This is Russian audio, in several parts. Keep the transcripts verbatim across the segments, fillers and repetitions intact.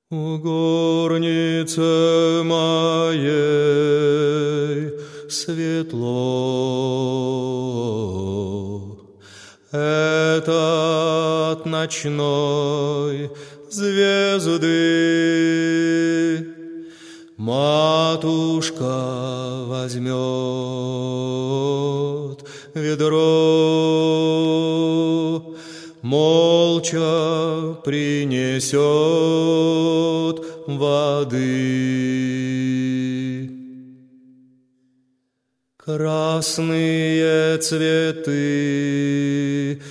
У горнице моей светло, это от ночной звезды. Матушка возьмет ведро, молча принесет воды. Красные цветы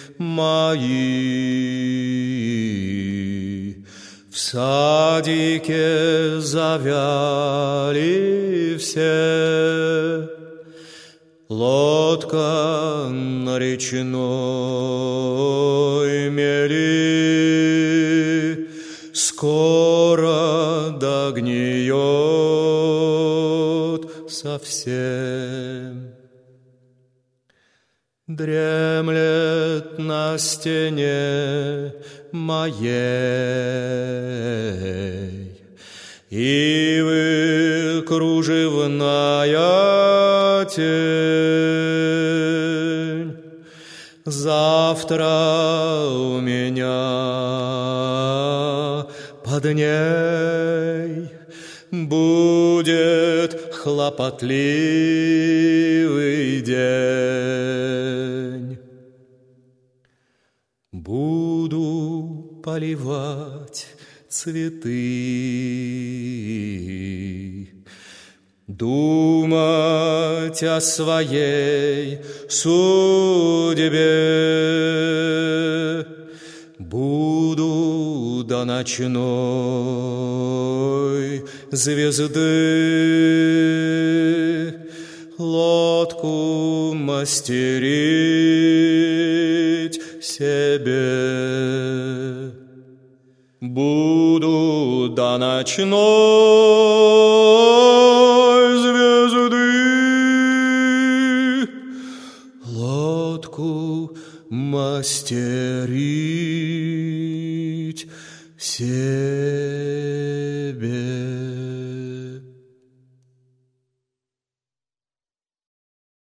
мои в садике завяли все. Лодка на речной мели скоро догниет совсем. Дремлет на стене моей ивы кружевная тень. Завтра у меня под ней будет хлопотливый день. Буду поливать цветы, думать о своей судьбе. Буду до ночной звезды лодку мастерить себе. Буду до ночной звезды лодку мастерить себе.